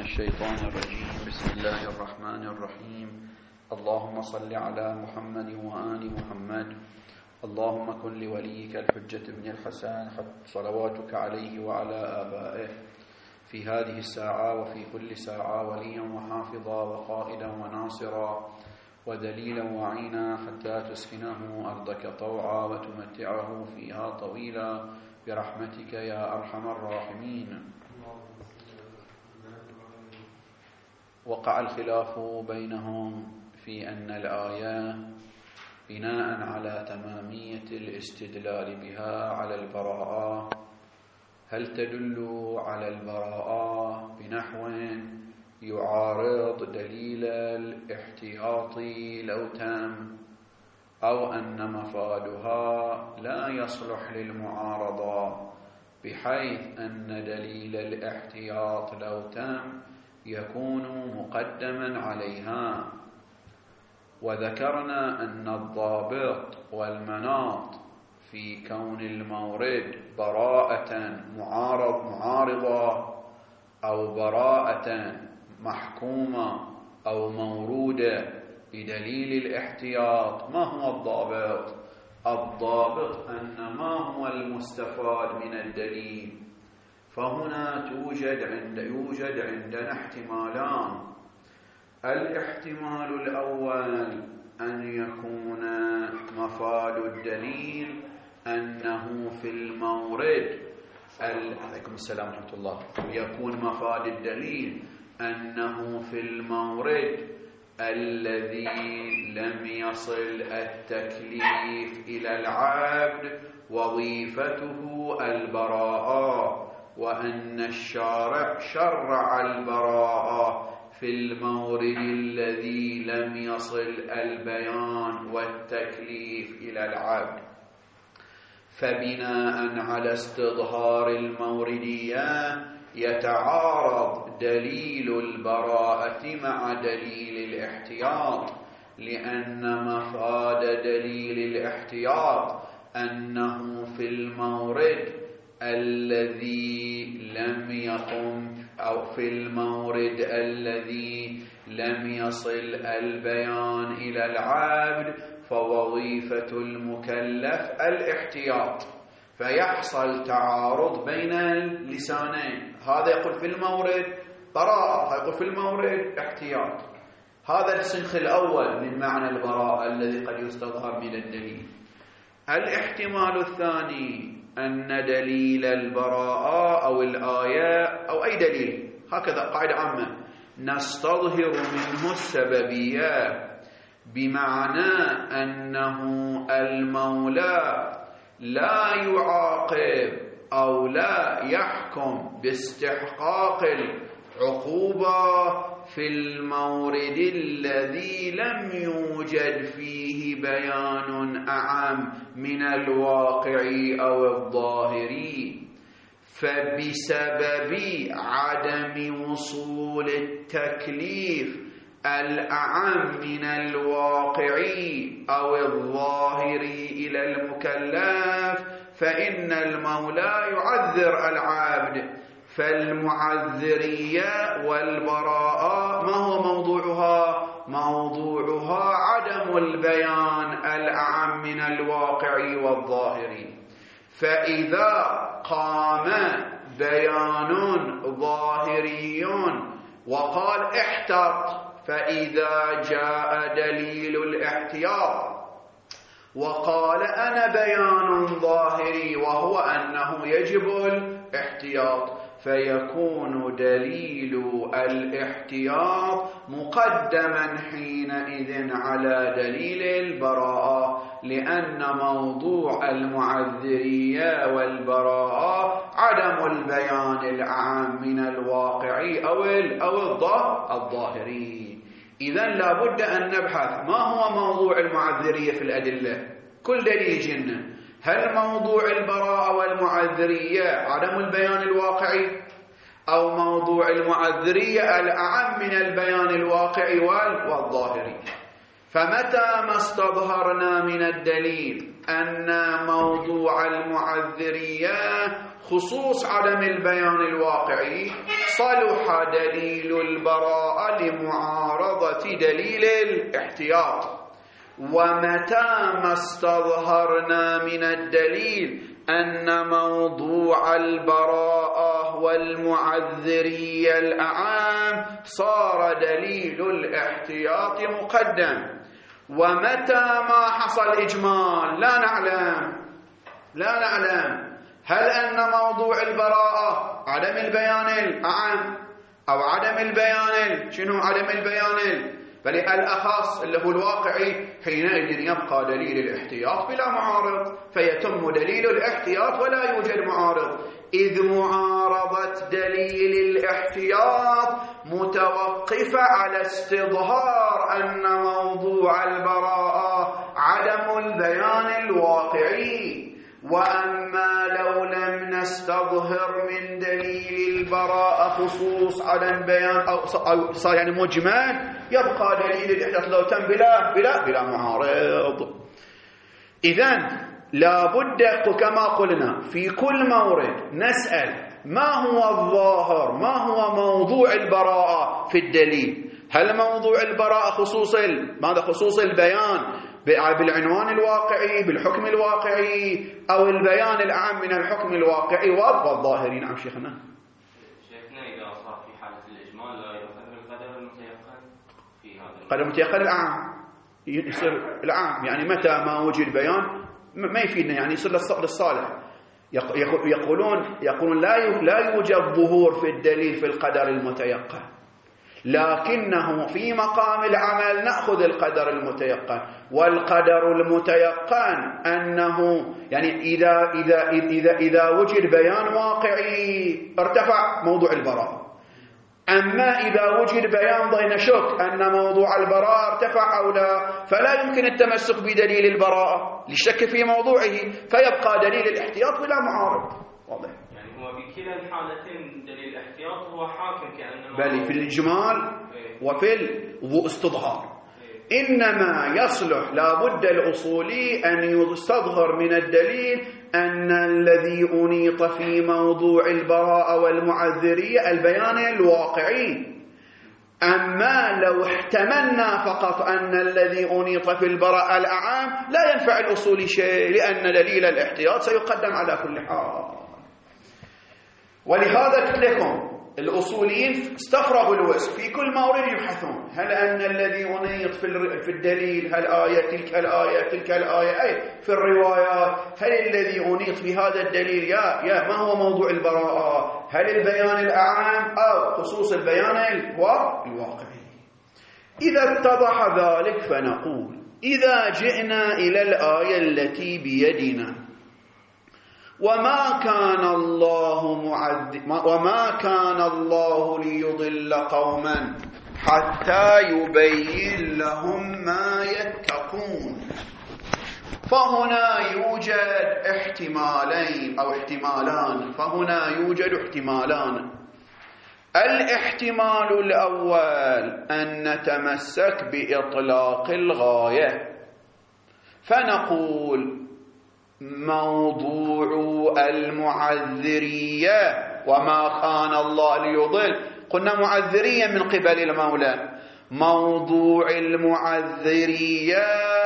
الشيطان الرجيم. بسم الله الرحمن الرحيم. اللهم صل على محمد وآل محمد. اللهم كن لوليك الحجة بن الحسن صلواتك عليه وعلى آبائه في هذه الساعة وفي كل ساعة وليا وحافظا وقائدا وناصرا ودليلا وعينا حتى تسكنه أرضك طوعا وتمتعه فيها طويلا برحمتك يا أرحم الراحمين. وقع الخلاف بينهم في أن الآية بناء على تمامية الاستدلال بها على البراءة هل تدل على البراءة بنحو يعارض دليل الاحتياط لو تم، أو أن مفادها لا يصلح للمعارضة بحيث أن دليل الاحتياط لو تم يكون مقدما عليها. وذكرنا أن الضابط والمناط في كون المورد براءة معارضة أو براءة محكومة أو مورودة بدليل الاحتياط. ما هو الضابط؟ الضابط أن ما هو المستفاد من الدليل. فهنا يوجد عندنا احتمالان. الاحتمال الأول أن يكون مفاد الدليل أنه في المورد عليكم السلام ورحمة الله، يكون مفاد الدليل أنه في المورد الذي لم يصل التكليف إلى العبد وظيفته البراءة، وأن الشارع شرع البراءة في المورد الذي لم يصل البيان والتكليف إلى العبد. فبناء على استظهار الموردية يتعارض دليل البراءة مع دليل الاحتياط، لأن مفاد دليل الاحتياط أنه في المورد الذي لم يقم أو في المورد الذي لم يصل البيان إلى العبد فوظيفة المكلف الاحتياط. فيحصل تعارض بين اللسانين، هذا يقول في المورد براءة، هذا يقول في المورد احتياط. هذا السنخ الأول من معنى البراءة الذي قد يستظهر من الدليل. الاحتمال الثاني أن دليل البراءة أو الآية أو أي دليل، هكذا قاعدة عامة، نستظهر منه السببية، بمعنى أنه المولى لا يعاقب أو لا يحكم باستحقاق العقوبة في المورد الذي لم يوجد فيه بيان أعم من الواقعي أو الظاهري. فبسبب عدم وصول التكليف الأعم من الواقعي أو الظاهري إلى المكلف فإن المولى يعذر العبد. فالمعذرية والبراءة ما هو موضوعها؟ موضوعها عدم البيان الأعم من الواقعي والظاهري. فإذا قام بيان ظاهري وقال احتط، فإذا جاء دليل الاحتياط وقال أنا بيان ظاهري وهو أنه يجب الاحتياط، فيكون دليل الاحتياط مقدما حينئذ على دليل البراءة، لأن موضوع المعذرية والبراءة عدم البيان العام من الواقعي أو الظاهري. إذن لابد أن نبحث ما هو موضوع المعذرية في الأدلة. كل دليل جنة، هل موضوع البراءة والمعذرية عدم البيان الواقعي، أو موضوع المعذرية الأعم من البيان الواقعي والظاهري؟ فمتى ما استظهرنا من الدليل أن موضوع المعذرية خصوص عدم البيان الواقعي، صلح دليل البراءة لمعارضة دليل الاحتياط. ومتى ما استظهرنا من الدليل أن موضوع البراءة والمعذرية الأعام صار دليل الاحتياط مقدم. ومتى ما حصل إجمال لا نعلم هل أن موضوع البراءة عدم البيان الأعام أو عدم البيان شنو عدم البيان بل الأخص اللي هو الواقعي، حينئذ يبقى دليل الاحتياط بلا معارض، فيتم دليل الاحتياط ولا يوجد معارض، إذ معارضة دليل الاحتياط متوقفة على استظهار أن موضوع البراءة عدم البيان الواقعي. وأما لو لم نستظهر من دليل البراءة خصوص عدم بيان أو صار يعني مجمل، يبقى دليل الاحتياط لو تم بلا معارض. إذن لا بد كما قلنا في كل مورد نسأل ما هو الظاهر، ما هو موضوع البراءة في الدليل. هل موضوع البراءة خصوص البيان بالعنوان الواقعي بالحكم الواقعي، أو البيان الأعم من الحكم الواقعي والظاهري؟ نعم شيخنا. شيخنا إذا صار في حالة الإجمال لا يؤثر القدر المتيقن في هذا القدر المتيقن الأعم يصير الأعم، يعني متى ما وجد بيان ما يفيدنا، يعني يصير للصالح. يقولون لا يوجد ظهور في الدليل في القدر المتيقن، لكنه في مقام العمل نأخذ القدر المتيقن. والقدر المتيقن أنه يعني إذا وجد بيان واقعي ارتفع موضوع البراءة. أما إذا وجد بيان ضين شك أن موضوع البراءة ارتفع أو لا، فلا يمكن التمسك بدليل البراءة للشك في موضوعه، فيبقى دليل الاحتياط بلا معارض. واضح؟ يعني هو بكلا الحالتين دليل الاحتياط هو حاكم كأنما بل في الإجمال وفي الاستظهار. إنما يصلح لابد الأصولي أن يستظهر من الدليل أن الذي أنيط في موضوع البراءة والمعذرية البيان الواقعي. أما لو احتملنا فقط أن الذي أنيط في البراءة الأعام لا ينفع الأصولي شيء، لأن دليل الاحتياط سيقدم على كل حال. ولهذا قلت لكم الأصوليين استفرغوا الوسع في كل مورد يبحثون هل أن الذي أنيط في الدليل هل آية تلك الآية أي في الروايات، هل الذي أنيط في هذا الدليل يا ما هو موضوع البراءة، هل البيان الأعام أو خصوص البيان الواقعي. إذا اتضح ذلك فنقول إذا جئنا إلى الآية التي بيدنا وما كان الله ليضل قوما حتى يبين لهم ما يتقون، فهنا يوجد احتمالان. الاحتمال الأول أن نتمسك بإطلاق الغاية، فنقول موضوع المعذرية وما كان الله ليضل، قلنا معذرية من قبل المولى، موضوع المعذرية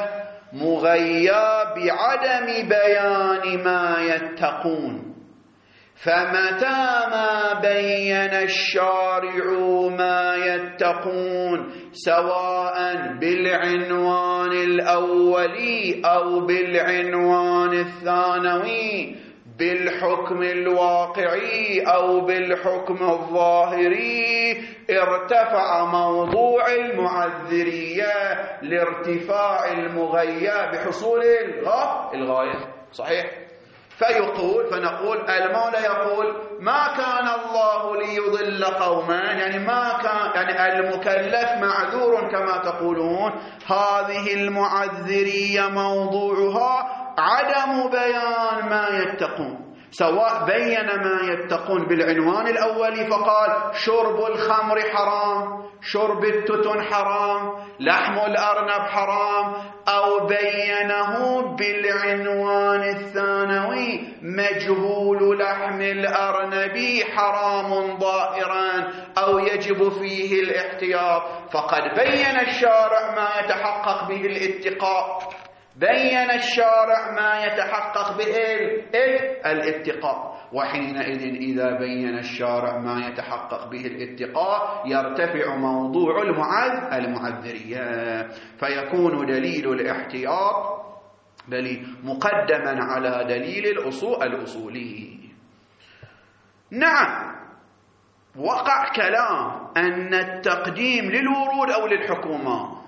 مغيى بعدم بيان ما يتقون. فمتى ما بين الشارع ما يتقون سواء بالعنوان الأولي أو بالعنوان الثانوي، بالحكم الواقعي أو بالحكم الظاهري، ارتفع موضوع المعذرية لارتفاع المغيى بحصول الغاية. صحيح؟ فنقول المولى يقول ما كان الله ليضل قوما، يعني ما كان يعني المكلف معذور كما تقولون. هذه المعذرية موضوعها عدم بيان ما يتقون، سواء بين ما يتقون بالعنوان الأولي فقال شرب الخمر حرام، شرب التتن حرام، لحم الأرنب حرام، أو بينه بالعنوان الثانوي مجهول لحم الأرنب حرام ظاهرا أو يجب فيه الاحتياط، فقد بين الشارع ما يتحقق به الاتقاء، بين الشارع ما يتحقق به الاتقاء. وحينئذ إذا بين الشارع ما يتحقق به الاتقاء يرتفع موضوع المعذرية، فيكون دليل الاحتياط بل مقدما على دليل الأصولي. نعم، وقع كلام أن التقديم للورود أو للحكومة.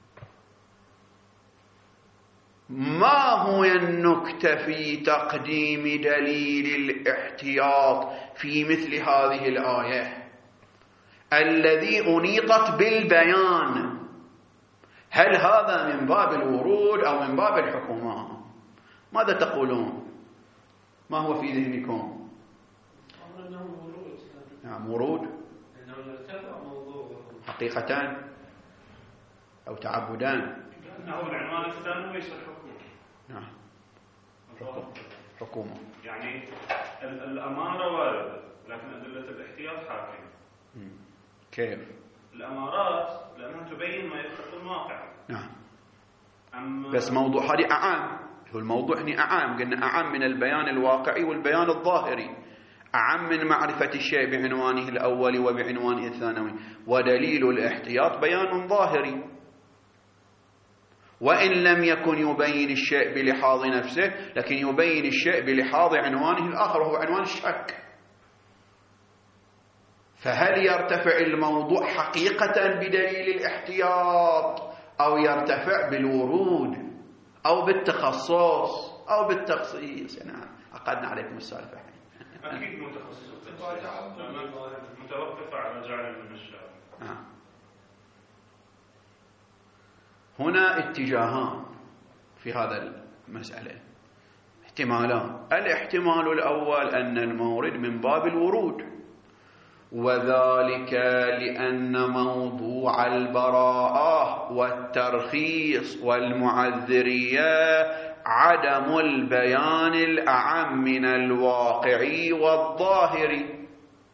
ما هو النكتة في تقديم دليل الاحتياط في مثل هذه الآية الذي أنيطت بالبيان؟ هل هذا من باب الورود أو من باب الحكومة؟ ماذا تقولون؟ ما هو في ذهنكم؟ نعم، ورود حقيقة أو تعبدان. إنه العنوان الثاني ليس الحكومة. نعم، حكومة. يعني الأمارة واردة لكن أدلة الاحتياط حاكمة. كيف؟ الأمارات لأنها تبين ما يتخطى الواقع. نعم. أما بس موضوع هذه أعام، هو الموضوع هنا أعام، قلنا أعام من البيان الواقعي والبيان الظاهري، أعم من معرفة الشيء بعنوانه الأول وبعنوانه الثانوي. ودليل الاحتياط بيان ظاهري، وإن لم يكن يبين الشيء بلحاظ نفسه لكن يبين الشيء بلحاظ عنوانه الآخر وهو عنوان الشك. فهل يرتفع الموضوع حقيقة بدليل الاحتياط أو يرتفع بالورود أو بالتخصص أو بالتخصيص؟ يعني عقدنا عليكم السالفة. أكيد متخصص متوقفة على جعل المشاعر. هنا اتجاهان في هذا المسألة، احتمالان. الاحتمال الأول أن المورد من باب الورود، وذلك لأن موضوع البراءة والترخيص والمعذرية عدم البيان الأعم من الواقعي والظاهري.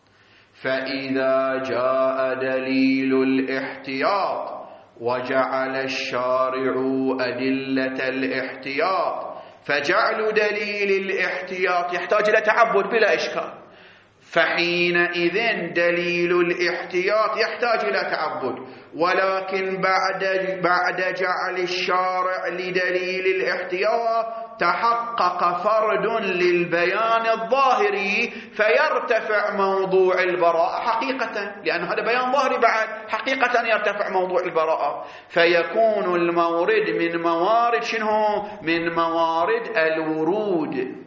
فإذا جاء دليل الاحتياط وجعل الشارع أدلة الاحتياط، فجعل دليل الاحتياط يحتاج إلى تعبد بلا إشكال، فحينئذ دليل الاحتياط يحتاج إلى تعبد. ولكن بعد جعل الشارع لدليل الاحتياط تحقق فرد للبيان الظاهري فيرتفع موضوع البراءة حقيقة، لأن هذا بيان ظاهري بعد حقيقة يرتفع موضوع البراءة، فيكون المورد من موارد شنو؟ من موارد الورود.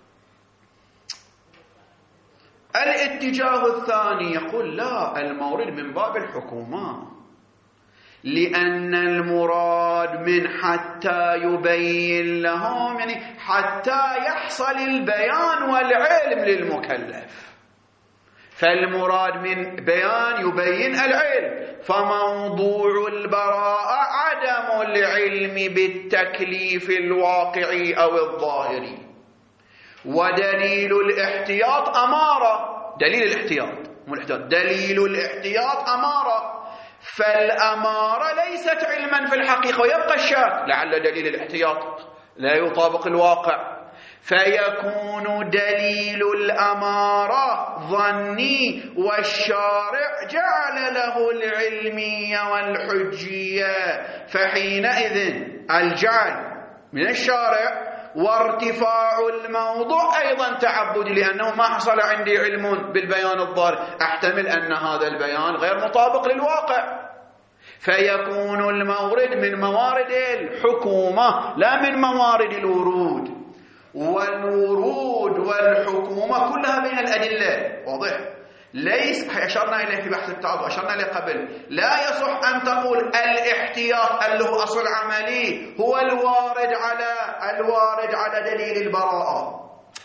الاتجاه الثاني يقول لا، المورد من باب الحكومة، لأن المراد من حتى يبين لهم يعني حتى يحصل البيان والعلم للمكلف، فالمراد من بيان يبين العلم، فموضوع البراءة عدم العلم بالتكليف الواقعي أو الظاهري. ودليل الاحتياط أمارة، دليل الاحتياط مو الاحتياط، دليل الاحتياط أمارة، فالأمارة ليست علما في الحقيقة، ويبقى الشك لعل دليل الاحتياط لا يطابق الواقع، فيكون دليل الأمارة ظني، والشارع جعل له العلمية والحجية، فحينئذ الجعل من الشارع وارتفاع الموضوع أيضا تعبدي، لأنه ما حصل عندي علم بالبيان الظاهر، أحتمل أن هذا البيان غير مطابق للواقع، فيكون المورد من موارد الحكومة لا من موارد الورود. والورود والحكومة كلها بين الأدلة، واضح؟ ليس أشرنا إليه في بحث التعاضد، أشرنا إليه قبل، لا يصح أن تقول الاحتياط اللي هو أصل عملي هو الوارد على دليل البراءة.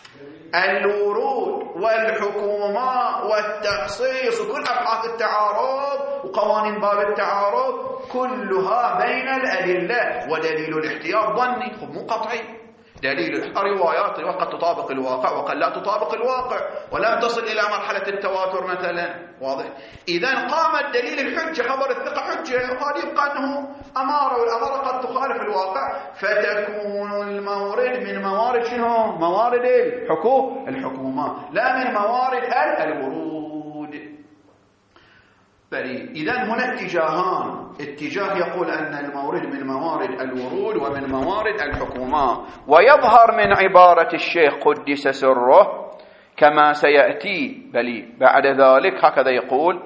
الورود والحكومة والتخصيص وكل أبحاث التعارض وقوانين باب التعارض كلها بين الأدلة، ودليل الاحتياط ظني مو قطعي. دليل روايات قد تطابق الواقع وقد لا تطابق الواقع ولم تصل إلى مرحلة التواتر مثلا. واضح؟ إذن قام الدليل الحجة، خبر الثقة حجة، وهذا يبقى أنه أمارة، والأمارة قد تخالف الواقع، فتكون المورد من موارد شنو؟ موارد الحكومة، لا من موارد الورود. إذن هنا اتجاهان، اتجاه يقول أن المورد من موارد الورود ومن موارد الحكومة، ويظهر من عبارة الشيخ قدس سره كما سيأتي بعد ذلك هكذا يقول: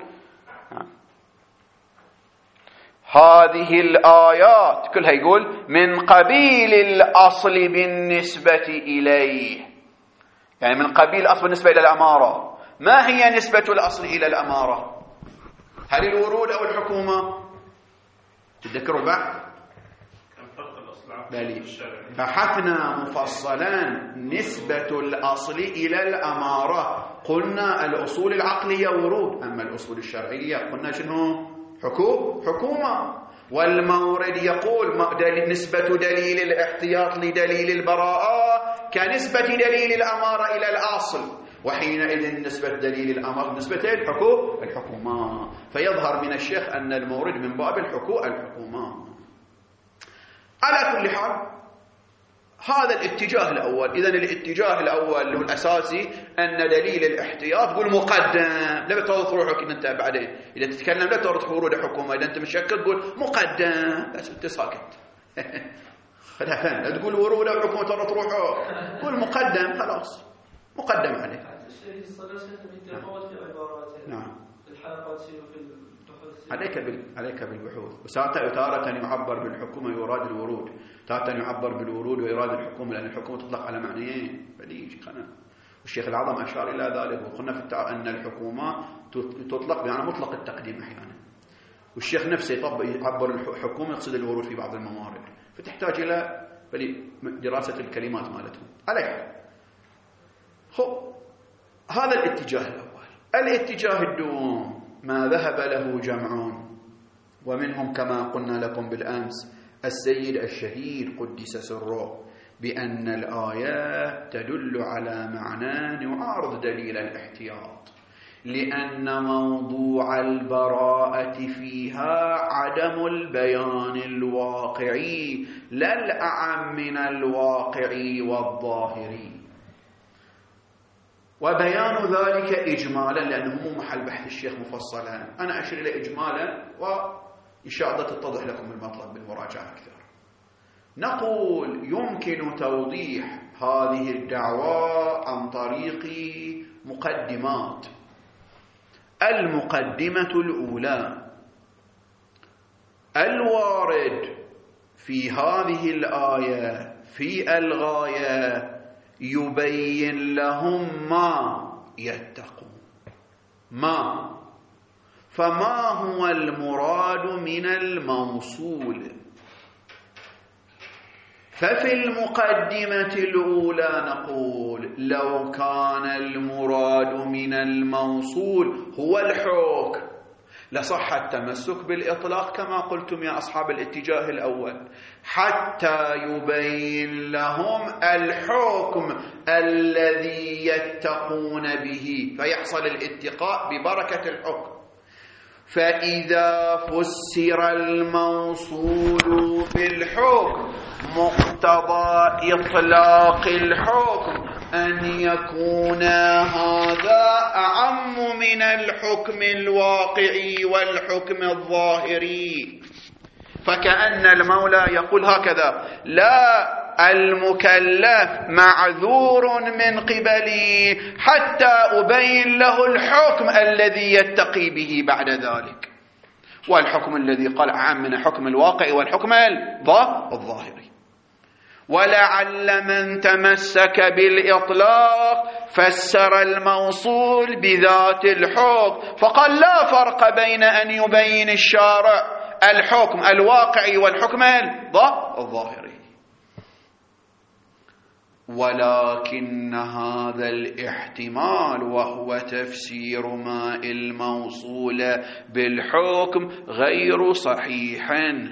هذه الآيات كلها يقول من قبيل الأصل بالنسبة إليه، يعني من قبيل الأصل بالنسبة إلى الأمارة. ما هي نسبة الأصل إلى الأمارة؟ هل الورود أو الحكومة؟ تذكروا البحث؟ بحثنا مفصلا نسبة الأصل إلى الأمارة، قلنا الأصول العقلية ورود، أما الأصول الشرعية قلنا شنو؟ حكومة. والمورد يقول نسبة دليل الاحتياط لدليل البراءة كنسبة دليل الأمارة إلى الأصل، وحينئذ نسبة دليل الأمر نسبة الحكومة. فيظهر من الشيخ أن المورد من باب الحكومة. على كل حال هذا الاتجاه الأول. إذن الاتجاه الأول اللي هو الأساسي أن دليل الاحتياط قول مقدم، لا بتوضح روحك إن أنت بعدين إذا تتكلم لا توضح ورود الحكومة، إذا أنت مشكك تقول مقدم بس أنت ساكت. خلها فهم، لا تقول ورود الحكومة توضح روحك، قول مقدم خلاص، مقدم عليه. نعم. عليك بالبحوث. وتارة يعبر بالحكومة ويراد الورود، تارة يعبر بالورود ويراد الحكومة، لأن الحكومة تطلق على معنيين. والشيخ العظم أشار إلى ذلك، وقلنا أن الحكومة تطلق بمعنى مطلق التقديم أحيانا، والشيخ نفسه يعبر الحكومة يقصد الورود في بعض الموارد، فتحتاج إلى دراسة الكلمات مالتهم. عليك هذا الاتجاه الأول. الاتجاه الدوم ما ذهب له جمعون، ومنهم كما قلنا لكم بالأمس السيد الشهيد قدس سره، بأن الآيات تدل على معنى يعارض دليل الاحتياط، لأن موضوع البراءة فيها عدم البيان الواقعي لا الأعم من الواقعي والظاهري، وبيان ذلك إجمالا، لأنه مو محل بحث الشيخ مفصلا، أنا أشير إلى إجمالا وإن شاء الله تتضح لكم المطلب بالمراجعة أكثر. نقول يمكن توضيح هذه الدعوة عن طريق مقدمات. المقدمة الأولى: الوارد في هذه الآية في الغاية يبين لهم ما يتقون. فما هو المراد من الموصول؟ ففي المقدمة الأولى نقول لو كان المراد من الموصول هو الحكم لصح التمسك بالإطلاق كما قلتم يا أصحاب الاتجاه الأول، حتى يبين لهم الحكم الذي يتقون به فيحصل الاتقاء ببركة الحكم. فإذا فسر الموصول بالحكم مقتضى إطلاق الحكم أن يكون هذا أعم من الحكم الواقعي والحكم الظاهري. فكأن المولى يقول هكذا: لا، المكلف معذور من قبلي حتى أبين له الحكم الذي يتقي به بعد ذلك، والحكم الذي قال أعم من الحكم الواقعي والحكم الظاهري. ولعل من تمسك بالإطلاق فسر الموصول بذات الحكم، فقال لا فرق بين أن يبين الشارع الحكم الواقعي والحكم الظاهري. ولكن هذا الاحتمال وهو تفسير ما الموصول بالحكم غير صحيح،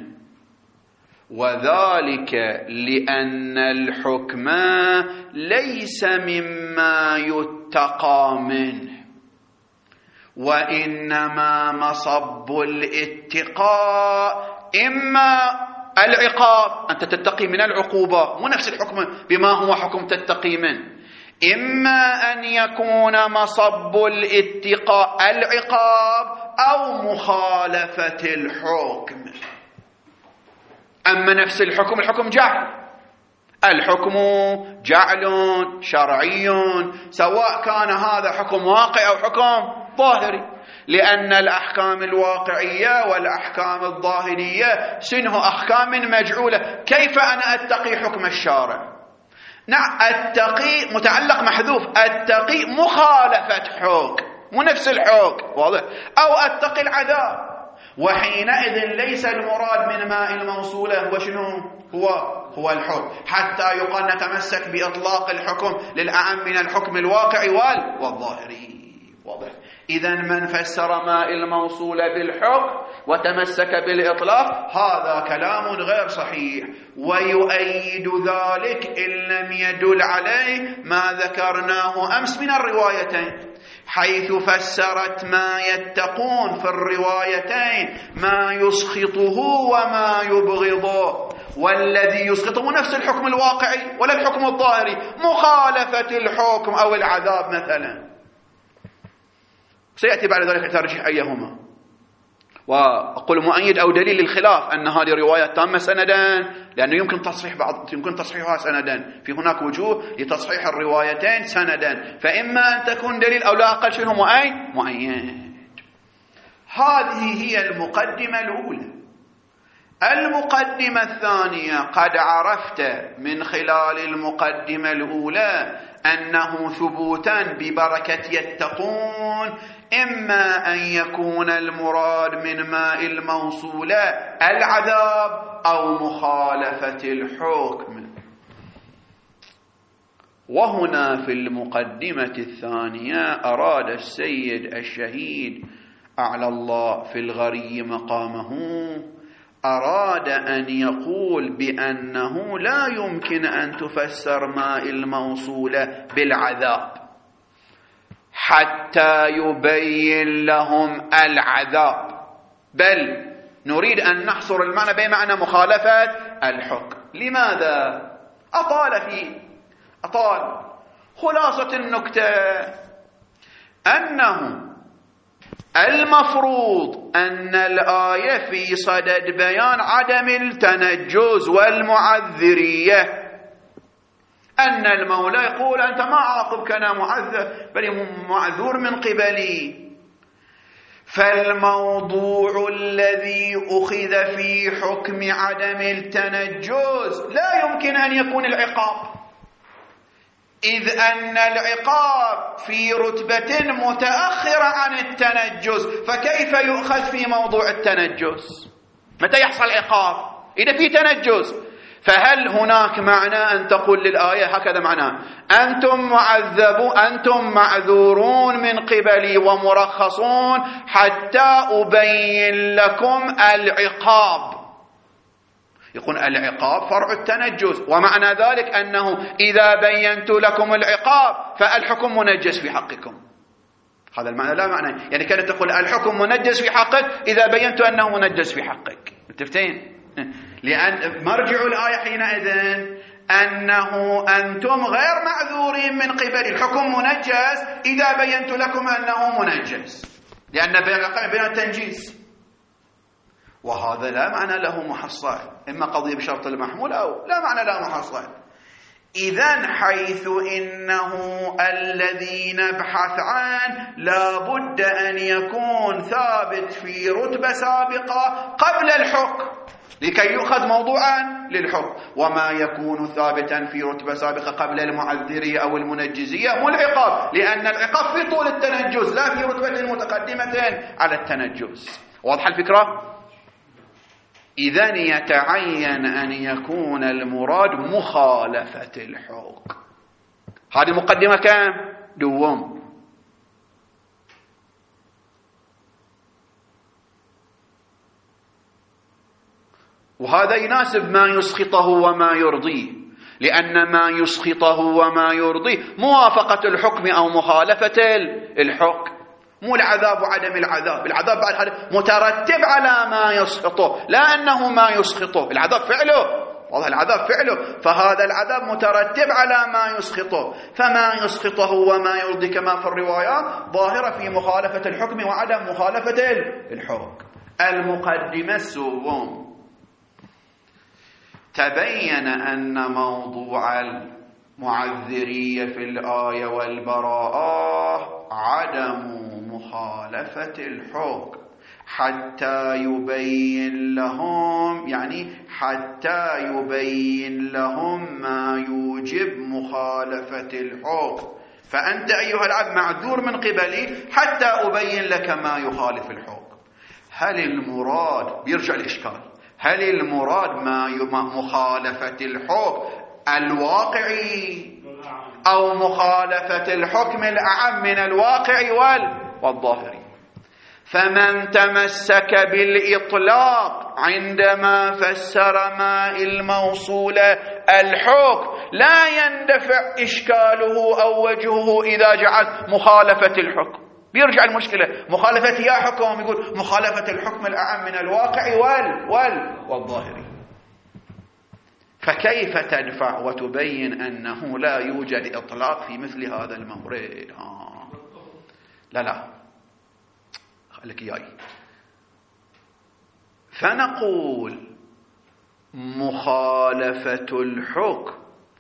وذلك لأن الحكم ليس مما يتقى منه، وإنما مصب الاتقاء إما العقاب، أنت تتقي من العقوبة، مو نفس الحكم بما هو حكم تتقي منه، إما أن يكون مصب الاتقاء العقاب أو مخالفة الحكم. أما نفس الحكم، الحكم جعل، الحكم جعل شرعي، سواء كان هذا حكم واقع أو حكم ظاهري، لأن الأحكام الواقعية والأحكام الظاهرية سنه أحكام مجعولة. كيف أنا أتقي حكم الشارع؟ نعم، التقي متعلق محذوف، التقي مخالفة حكم مو نفس الحكم، واضح؟ أو أتقي العذاب، وحينئذ ليس المراد من ماء الموصولة وشنو هو الحكم، حتى يقال نتمسك بإطلاق الحكم للأعم من الحكم الواقعي والظاهري، واضح؟ إذن من فسر ماء الموصولة بالحكم وتمسك بالإطلاق هذا كلام غير صحيح، ويؤيد ذلك إن لم يدل عليه ما ذكرناه أمس من الروايتين، حيث فسرت ما يتقون في الروايتين ما يسخطه وما يبغضه، والذي يسخطه نفس الحكم الواقعي ولا الحكم الظاهري، مخالفة الحكم أو العذاب مثلا. سيأتي بعد ذلك ترجيح أيهما، وأقول مؤيد أو دليل للخلاف أن هذه رواية تامة سندا، لأنه يمكن تصحيحها سندا، في هناك وجوه لتصحيح الروايتين سندا، فإما أن تكون دليل أو لا أقل شنو مؤيد. هذه هي المقدمة الأولى. المقدمة الثانية، قد عرفت من خلال المقدمة الأولى أنه ثبوتا ببركة يتقون إما أن يكون المراد من ماء الموصولة العذاب أو مخالفة الحكم. وهنا في المقدمة الثانية أراد السيد الشهيد أعلى الله في الغري مقامه، أراد أن يقول بأنه لا يمكن أن تفسر ماء الموصولة بالعذاب حتى يبين لهم العذاب، بل نريد أن نحصر المعنى بمعنى مخالفة الحكم. لماذا؟ أطال خلاصة النكتة أنه المفروض أن الآية في صدد بيان عدم التنجز والمعذرية، أن المولى يقول أنت ما أعاقبك أنا معذر بل معذور من قبلي. فالموضوع الذي أخذ في حكم عدم التنجز لا يمكن أن يكون العقاب، إذ أن العقاب في رتبة متأخرة عن التنجز، فكيف يؤخذ في موضوع التنجز؟ متى يحصل عقاب؟ إذا في تنجز. فهل هناك معنى أن تقول للآية هكذا معناه أنتم معذورون من قبلي ومرخصون حتى أبين لكم العقاب؟ يقول العقاب فرع التنجز، ومعنى ذلك أنه إذا بينت لكم العقاب فالحكم منجز في حقكم. هذا المعنى لا معنى، يعني كانت تقول الحكم منجز في حقك إذا بينت أنه منجز في حقك. متفتين؟ لأن مرجع الآية حينئذ أنه أنتم غير معذورين من قبل، الحكم منجز إذا بينت لكم أنه منجز، لأن بين التنجيز، وهذا لا معنى له محصل، إما قضية بشرط المحمول أو لا معنى له محصل. إذن حيث إنه الذي نبحث عنه لا بد أن يكون ثابت في رتبة سابقة قبل الحكم لكي يؤخذ موضوعا للحكم، وما يكون ثابتا في رتبة سابقة قبل المعذرية أو المنجزية هو العقاب، لأن العقاب في طول التنجز لا في رتبة متقدمة على التنجز. واضح الفكرة؟ إذن يتعين أن يكون المراد مخالفة الحكم، هذه المقدمة كم؟ دوم. وهذا يناسب ما يسخطه وما يرضيه، لأن ما يسخطه وما يرضيه موافقة الحكم أو مخالفة الحكم، مو العذاب وعدم العذاب. العذاب بعد هذا مترتب على ما يسخطه، لا أنه ما يسخطه. العذاب فعله، والله العذاب فعله، فهذا العذاب مترتب على ما يسخطه. فما يسخطه وما يرضي كما في الروايات ظاهرة في مخالفة الحكم وعدم مخالفة الحكم. المقدمة السوم. تبين أن موضوع المعذرية في الآية والبراءة عدم مخالفة الحكم حتى يبين لهم، يعني حتى يبين لهم ما يوجب مخالفة الحكم. فأنت أيها العبد معذور من قبلي حتى أبين لك ما يخالف الحكم. هل المراد، بيرجع الإشكال، هل المراد ما مخالفة الحكم الواقعي أو مخالفة الحكم الأعم من الواقع والظاهري؟ فمن تمسك بالإطلاق عندما فسر ما الموصول الحكم لا يندفع إشكاله أو وجهه إذا جعل مخالفة الحكم. بيرجع المشكلة مخالفة يا حكم، يقول مخالفة الحكم الأعم من الواقع والظاهري. فكيف تدفع وتبين أنه لا يوجد إطلاق في مثل هذا المورد؟ لا خليك إياي. فنقول مخالفة الحكم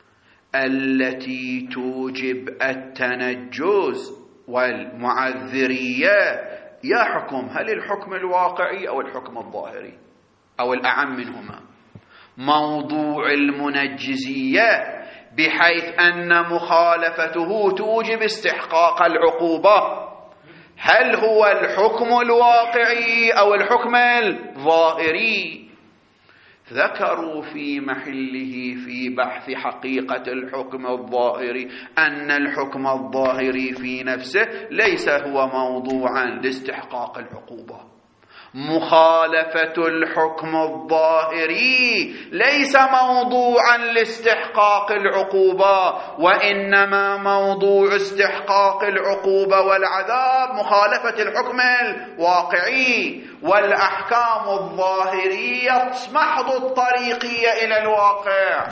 التي توجب التنجز والمعذرية يا حكم، هل الحكم الواقعي أو الحكم الظاهري أو الأعم منهما؟ موضوع المنجزية بحيث أن مخالفته توجب استحقاق العقوبة، هل هو الحكم الواقعي أو الحكم الظاهري؟ ذكروا في محله في بحث حقيقة الحكم الظاهري أن الحكم الظاهري في نفسه ليس هو موضوعا لاستحقاق العقوبة. مخالفة الحكم الظاهري ليس موضوعا لاستحقاق العقوبة، وإنما موضوع استحقاق العقوبة والعذاب مخالفة الحكم الواقعي. والأحكام الظاهرية محض الطريقية إلى الواقع.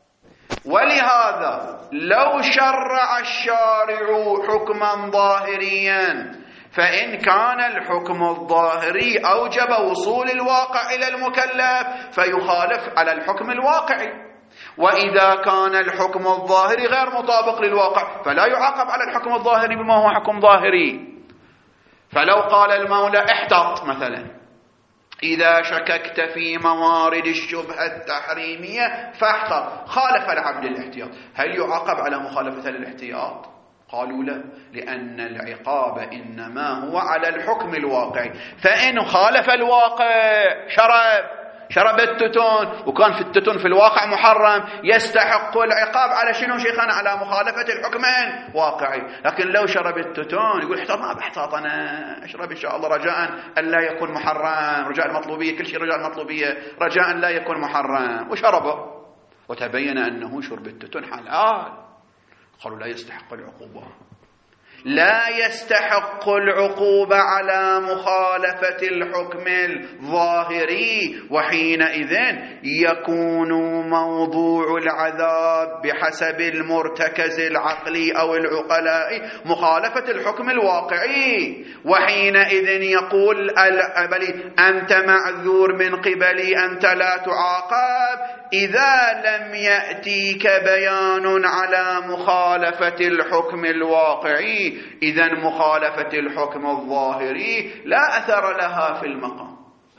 ولهذا لو شرع الشارع حكما ظاهريا فإن كان الحكم الظاهري أوجب وصول الواقع إلى المكلف فيخالف على الحكم الواقعي، وإذا كان الحكم الظاهري غير مطابق للواقع فلا يعاقب على الحكم الظاهري بما هو حكم ظاهري. فلو قال المولى احتاط مثلا، إذا شككت في موارد الشبهة التحريمية فاحتاط، خالف العبد الاحتياط، هل يعاقب على مخالفة الاحتياط؟ قالوا لا، لأن العقاب إنما هو على الحكم الواقعي. فإن خالف الواقع شرب التتون وكان في التتون في الواقع محرم يستحق العقاب على شنو شيخنا؟ على مخالفة الحكم الواقعي. لكن لو شرب التتون يقول احتاط، ما بحتاط أنا أشرب إن شاء الله رجاء أن لا يكون محرم، رجاء المطلوبية، كل شيء رجاء المطلوبية، رجاء لا يكون محرم، وشربه وتبين أنه شرب التتون حلال. قالوا لا يستحق العقوبة، لا يستحق العقوبة على مخالفة الحكم الظاهري، وحينئذ يكون موضوع العذاب بحسب المرتكز العقلي أو العقلاء مخالفة الحكم الواقعي. وحينئذ يقول العبلي أنت معذور من قبلي، أنت لا تعاقب إذا لم يأتيك بيان على مخالفة الحكم الواقعي. إذن مخالفة الحكم الظاهري لا أثر لها في المقام.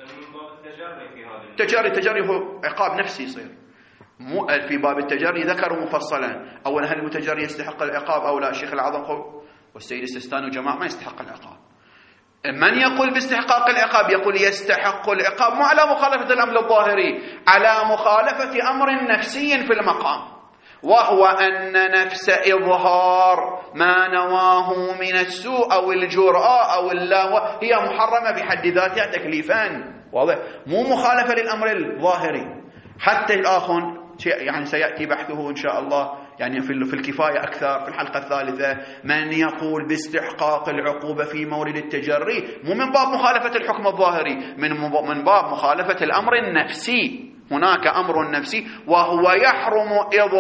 التجري هو عقاب نفسي يصير. في باب التجري ذكروا مفصلا أولا هل المتجري يستحق العقاب أو لا. الشيخ العظم والسيد السيستاني وجماعة ما يستحق العقاب. من يقول باستحقاق العقاب يقول يستحق العقاب مو على مخالفة الأمر الظاهري، على مخالفة أمر نفسي في المقام. وهو أن نفس إظهار ما نواه من السوء أو الجرأة أو اللهو هي محرمة بحد ذاتها تكليفا. واضح؟ مو مخالفة للأمر الظاهري. حتى الآخر يعني سيأتي بحثه إن شاء الله يعني في الكفاية أكثر في الحلقة الثالثة، من يقول باستحقاق العقوبة في مورد التجري مو من باب مخالفة الحكم الظاهري، من باب مخالفة الأمر النفسي. هناك أمر نفسي وهو يحرم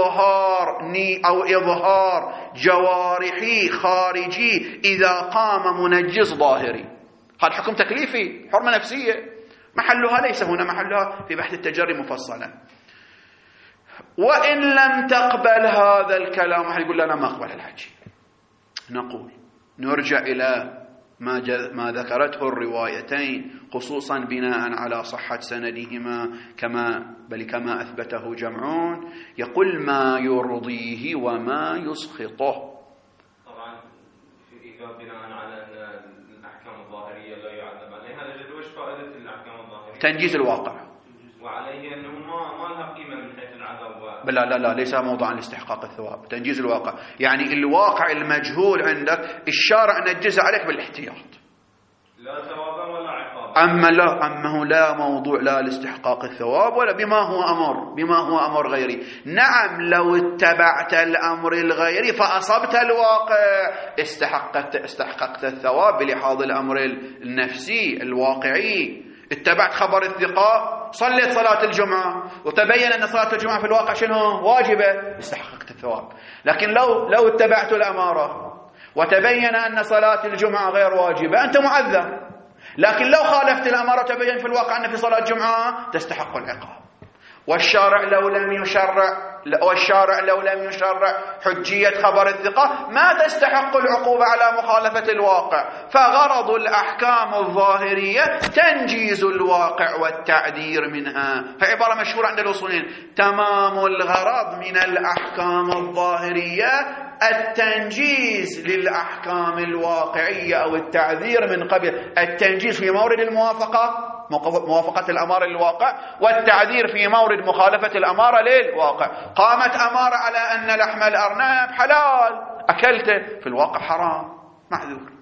إظهار جوارحي خارجي إذا قام منجز ظاهري. هذا حكم تكليفي، حرمة نفسية، محلها ليس هنا، محلها في بحث التجري مفصلا. وإن لم تقبل هذا الكلام، واحد يقول لنا ما أقبل الحكي، نقول نرجع إلى ما ذكرته الروايتين، خصوصا بناء على صحة سندهما كما أثبته جمعون، يقول ما يرضيه وما يسخطه. طبعا إذا بناء على أن الأحكام الظاهرية لا يعلم عليها، نجد وش فائدة الأحكام الظاهرية؟ تنجيز الواقع، وعليه أنه ما لها قيمة من حيث العذاب. لا ليس موضوعا لاستحقاق الثواب. تنجيز الواقع يعني الواقع المجهول عندك، الشارع نجز عليك بالاحتياط، لا ثوابا ولا عقابا. أما لا موضوع لا لاستحقاق الثواب ولا بما هو أمر غيري. نعم لو اتبعت الأمر الغيري فأصبت الواقع استحققت الثواب بلحاظ الأمر النفسي الواقعي. اتبعت خبر الثقة، صليت صلاة الجمعة وتبين أن صلاة الجمعة في الواقع شنو؟ واجبة، استحققت الثواب. لكن لو اتبعت الأمارة وتبين أن صلاة الجمعة غير واجبة أنت معذر. لكن لو خالفت الأمارة وتبين في الواقع أن في صلاة الجمعة تستحق العقاب. والشارع لو لم يشرع حجية خبر الثقة ما تستحق العقوبة على مخالفة الواقع. فغرض الأحكام الظاهرية تنجيز الواقع والتعذير منها. فعبارة مشهورة عند الأصوليين: تمام الغرض من الأحكام الظاهرية التنجيز للأحكام الواقعية أو التعذير من قبل التنجيز في مورد الموافقة، موافقة الأمارة للواقع، والتعذير في مورد مخالفة الأمارة للواقع. قامت أمارة على أن لحم الأرنب حلال، أكلته، في الواقع حرام، معذور.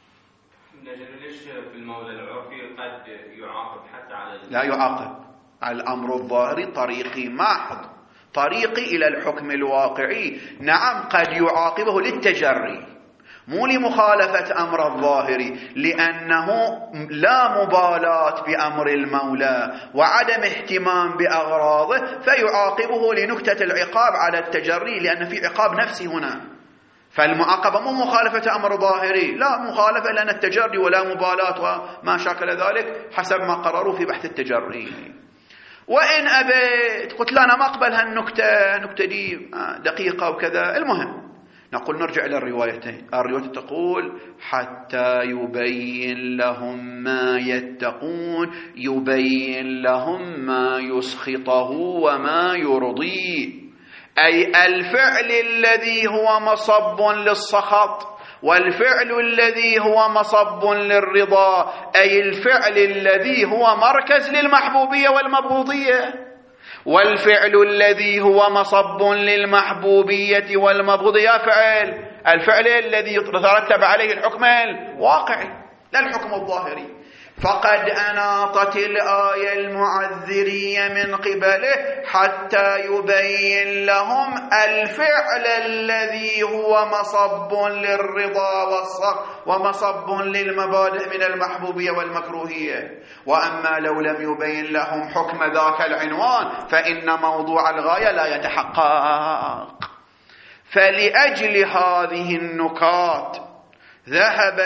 نجد ليش في المولى العرفي قد يعاقب حتى على لا يعاقب على الأمر الظاهري طريقي محض، طريقي إلى الحكم الواقعي. نعم قد يعاقبه للتجري مو لمخالفة أمر الظاهري، لأنه لا مبالاة بأمر المولى وعدم اهتمام بأغراضه، فيعاقبه لنكتة العقاب على التجري، لأن في عقاب نفسي هنا. فالمعاقبة مو مخالفة أمر ظاهري، لا مخالفة لأن التجري ولا مبالاة وما شاكل ذلك حسب ما قرروا في بحث التجري. وإن أبيت قلت لا أنا ما أقبل هالنكتة دي دقيقة وكذا، المهم نقول نرجع إلى الروايتين. الرواية تقول حتى يبين لهم ما يتقون، يبين لهم ما يسخطه وما يرضيه، أي الفعل الذي هو مصب للسخط والفعل الذي هو مصب للرضا، أي الفعل الذي هو مركز للمحبوبية والمبغوضية، والفعل الذي هو مصب للمحبوبية والمبغوضية الفعل الذي يترتب عليه الحكم الواقعي لا الحكم الظاهري. فقد أناطت الآية المعذرية من قبله حتى يبين لهم الفعل الذي هو مصب للرضا والسخط ومصب للمبادئ من المحبوبية والمكروهية. وأما لو لم يبين لهم حكم ذاك العنوان فإن موضوع الغاية لا يتحقق. فلأجل هذه النكات ذهب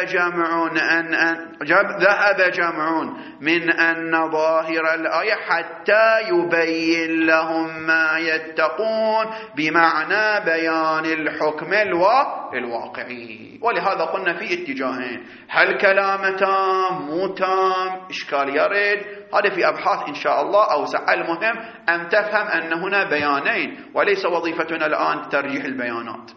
جمع من أن ظاهر الآية حتى يبين لهم ما يتقون بمعنى بيان الحكم الواقعي. ولهذا قلنا في اتجاهين: هل كلام تام مو تام، إشكال يرد، هذا في أبحاث إن شاء الله أوسع. المهم أن تفهم أن هنا بيانين وليس وظيفتنا الآن ترجيح البيانات.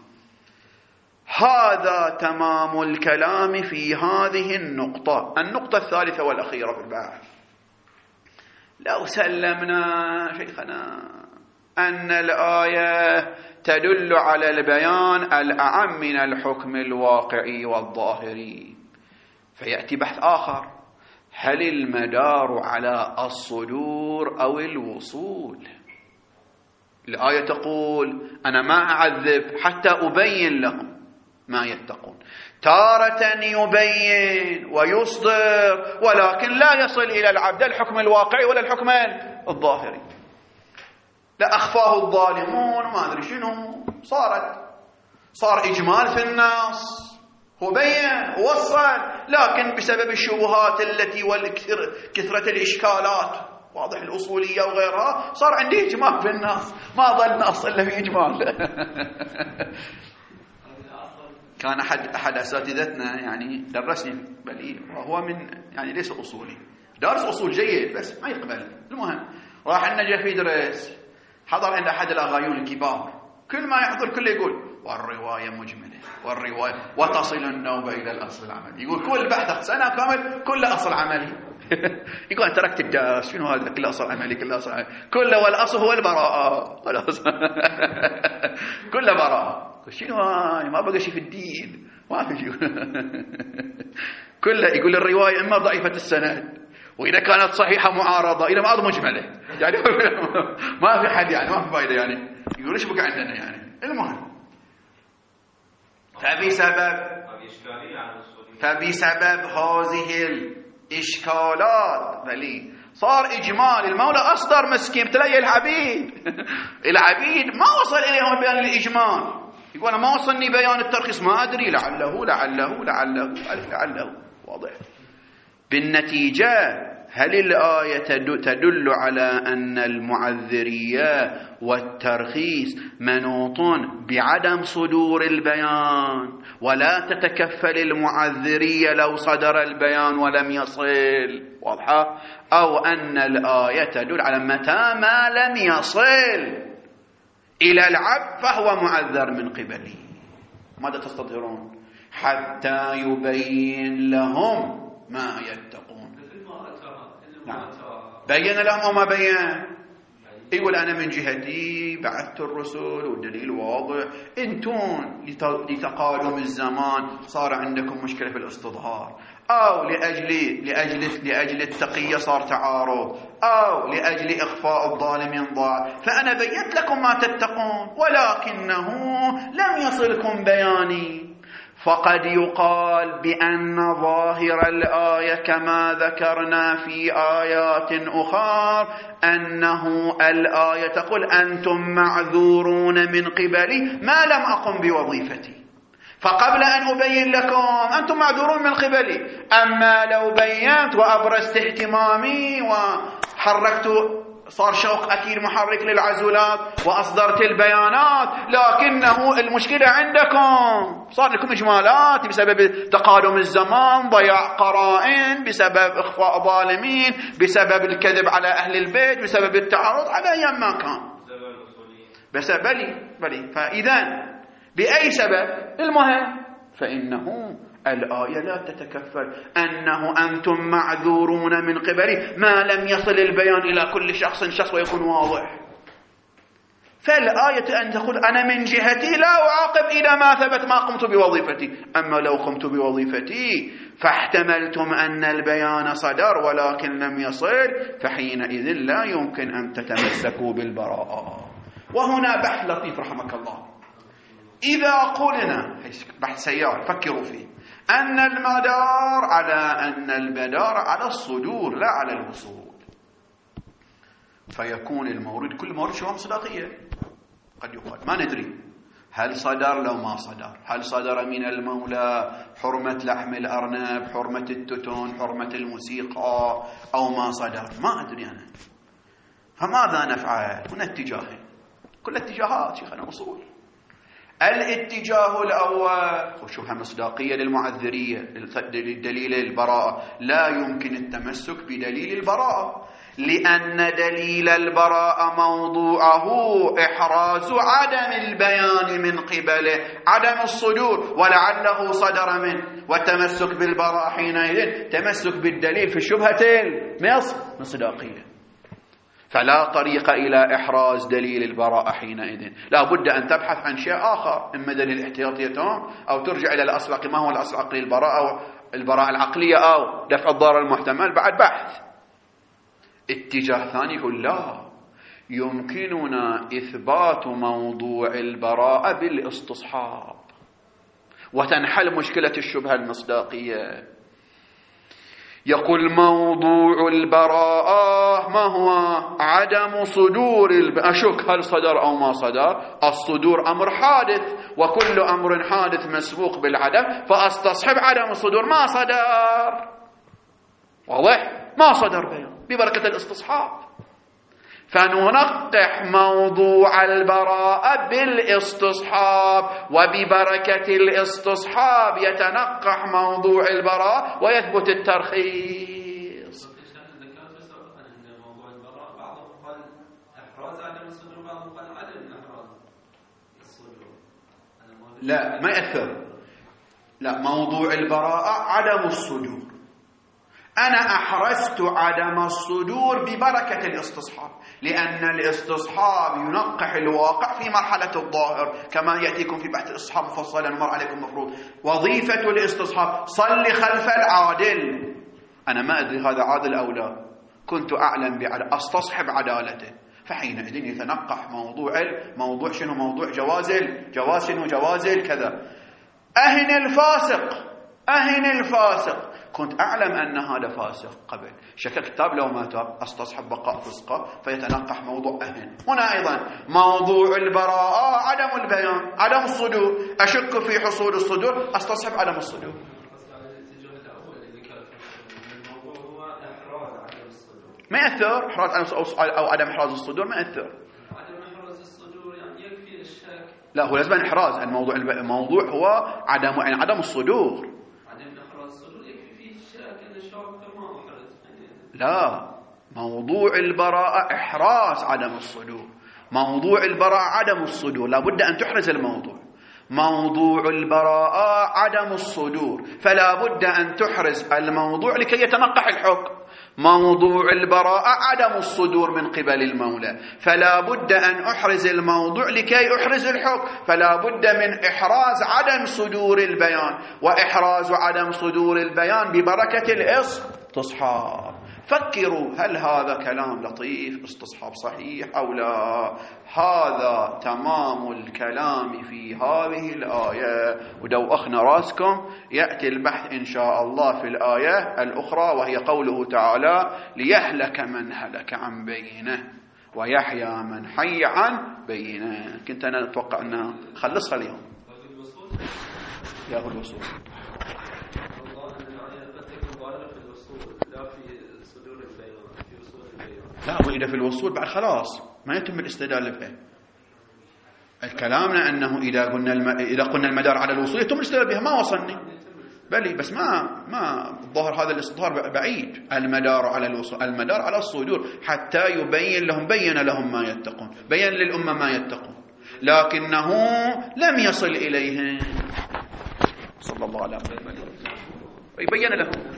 هذا تمام الكلام في هذه النقطة الثالثة والأخيرة في البحث. لو سلمنا شيخنا أن الآية تدل على البيان الأعم من الحكم الواقعي والظاهري. فيأتي بحث آخر: هل المدار على الصدور أو الوصول؟ الآية تقول أنا ما أعذب حتى أبين لهم ما يتقون، تارة يبين ويصدر ولكن لا يصل إلى العبد الحكم الواقعي ولا الحكم الظاهري. لا أخفاه الظالمون ما أدري شنو، صار إجمال في النص، هو بين وصل، لكن بسبب الشبهات التي والكثرة الإشكالات واضح الأصولية وغيرها صار عندي إجمال في النص، ما ظل نص إلا في إجمال. كان أحد أساتذتنا يعني درسني بلي، وهو من يعني ليس أصولي، دارس أصول جيد بس ما يقبل. المهم راح النجف في درس، حضر عند أحد الأغايون الكبار، كل ما يحضر كله يقول والرواية مجملة، والرواية وتصل النوبة إلى الأصل العملي. يقول كل بحث سنة كامل كل أصل عملي. يقول أنا تركت الدرس، شنو هذا كل أصل عملي كل أصل عملي، كله والأصل هو البراءة. كله براءة. شنو هاي ما بقى شيء في الدين، ما في شيء. كله يقول الرواية إما ضعيفة السند، وإذا كانت صحيحة معارضة إلى بعض مجملة، يعني ما في حد يعني ما في فائدة يعني. يقول إيش بقى عندنا يعني. المهم فبسبب هذه الإشكالات بلي صار إجمال. المولى أصدر مسكين تلاقي العبيد ما وصل إليهم بيان الإجمال، يقول أنا ما وصلني بيان الترخيص ما أدري، لعله واضح. بالنتيجة هل الآية تدل على أن المعذرية والترخيص منوط بعدم صدور البيان، ولا تتكفل المعذرية لو صدر البيان ولم يصل؟ واضحة؟ أو أن الآية تدل على متى ما لم يصل إلى العبد فهو معذر من قبله. ماذا تستظهرون؟ حتى يبين لهم ما يتقون. نعم. بين لهم أو ما بين؟ يقول أنا من جهتي بعثت الرسل والدليل واضح، انتم لتقادم الزمان صار عندكم مشكلة في الاستظهار، أو لأجل التقية صار تعارض، أو لأجل إخفاء الظالمين ضاع، فأنا بينت لكم ما تتقون ولكنه لم يصلكم بياني. فقد يقال بأن ظاهر الآية كما ذكرنا في آيات أخرى أنه الآية تقول أنتم معذورون من قبلي ما لم أقم بوظيفتي، فقبل أن أبين لكم أنتم معذورون من قبلي. أما لو بينت وأبرزت اهتمامي وحركت، صار شوق أكيد محرك للعزولات وأصدرت البيانات، لكنه المشكلة عندكم صار لكم إجمالات بسبب تقادم الزمان، ضياع قرائن، بسبب إخفاء ظالمين، بسبب الكذب على أهل البيت، بسبب التعرض على أيام ما كان. بس بلي فإذا بأي سبب المهم فإنه الآية لا تتكفل أنه أنتم معذورون من قبلي ما لم يصل البيان إلى كل شخص ويكون واضح. فالآية أن تقول أنا من جهتي لا أعاقب إذا ما ثبت ما قمت بوظيفتي، أما لو قمت بوظيفتي فاحتملتم أن البيان صدر ولكن لم يصل، فحينئذ لا يمكن أن تتمسكوا بالبراءة. وهنا بحث لطيف رحمك الله. إذا قلنا بحث سيار فكروا فيه أن المدار على الصدور لا على الوصول، فيكون المورد كل مورد شو مصداقية. قد يقال ما ندري هل صدر لو ما صدر، هل صدر من المولى حرمة لحم الأرنب، حرمة التتون، حرمة الموسيقى، أو ما صدر ما أدري أنا. فماذا نفعل؟ هنا اتجاهين، كل اتجاهات شيخنا أصول. الاتجاه الأول شوفها مصداقية للمعذرية لدليل البراءة، لا يمكن التمسك بدليل البراءة لأن دليل البراءة موضوعه إحراز عدم البيان من قبله، عدم الصدور، ولعله صدر منه. والتمسك بالبراءة حينئذ تمسك بالدليل في شبهة المصداقية. فلا طريق إلى إحراز دليل البراءة حينئذ. لا بد أن تبحث عن شيء آخر، إما دليل احتياطيتهم أو ترجع إلى الأصل العقلي. ما هو الأصل العقلي؟ البراءة أو البراءة العقلية أو دفع الضرر المحتمل، بعد بحث. اتجاه ثاني يقول لا، يمكننا إثبات موضوع البراءة بالاستصحاب وتنحل مشكلة الشبهة المصداقية. يقول موضوع البراءة ما هو؟ عدم صدور أشك هل صدر أو ما صدر. الصدور أمر حادث، وكل أمر حادث مسبوق بالعدم، فأستصحب عدم الصدور. ما صدر، واضح؟ ما صدر بيان ببركة الاستصحاب، فننقح موضوع البراءة بالاستصحاب، وببركة الاستصحاب يتنقح موضوع البراءة ويثبت الترخيص. موضوع البراءة بعضهم قال إحراز عدم الصدور، بعضهم قال عدم إحراز الصدور. لا ما يأثر. لا، موضوع البراءة عدم الصدور. أنا أحرزت عدم الصدور ببركة الاستصحاب، لأن الاستصحاب ينقح الواقع في مرحلة الظاهر، كما يأتيكم في بحث الاستصحاب مفصلا مر عليكم مفروض. وظيفة الاستصحاب صل خلف العادل. أنا ما أدري هذا عادل أو لا، كنت أعلم أستصحب عدالته، فحينئذ يتنقح موضوع شنو؟ موضوع جواز شنو؟ جواز كذا. أهن الفاسق كنت أعلم أن هذا فاسق قبل، شكك تاب لو ما تاب، أستصحب بقاء فسقه، فيتنقح موضوع أهن. هنا أيضا موضوع البراءة عدم البيان، عدم الصدور. أشك في حصول الصدور، أستصحب عدم الصدور. ما يأثر إحراز أو عدم إحراز الصدور، ما يأثر. عدم إحراز الصدور يعني يكفي الشك. لا، هو لازم إحراز. الموضوع هو عدم الصدور. لا، موضوع البراءة إحراز عدم الصدور. موضوع البراءة عدم الصدور، لا بد أن تحرز الموضوع. موضوع البراءة عدم الصدور، فلا بد أن تحرز الموضوع لكي يتنقح الحكم. موضوع البراءة عدم الصدور من قبل المولى، فلا بد أن أحرز الموضوع لكي أحرز الحكم، فلا بد من إحراز عدم صدور البيان، وإحراز عدم صدور البيان ببركة الاستصحاب. فكروا، هل هذا كلام لطيف استصحاب صحيح أو لا؟ هذا تمام الكلام في هذه الآية. ودوخنا راسكم، يأتي البحث إن شاء الله في الآية الأخرى، وهي قوله تعالى ليهلك من هلك عن بينه ويحيى من حي عن بينه. كنت أنا أتوقع أنها خلصها اليوم. يا أبو الوصول لا، وإذا في الوصول بعد خلاص ما يتم الاستدلال به. الكلامنا أنه إذا قلنا المدار على الوصول يتم الاستدلال بها، ما وصلني بلي، بس ما الظاهر هذا الاستظهار بعيد. المدار على الوصول، المدار على الصدور، حتى يبين لهم، بين لهم ما يتقون، بين للأمة ما يتقون، لكنه لم يصل إليهم صلى الله عليه وسلم، يبين لهم.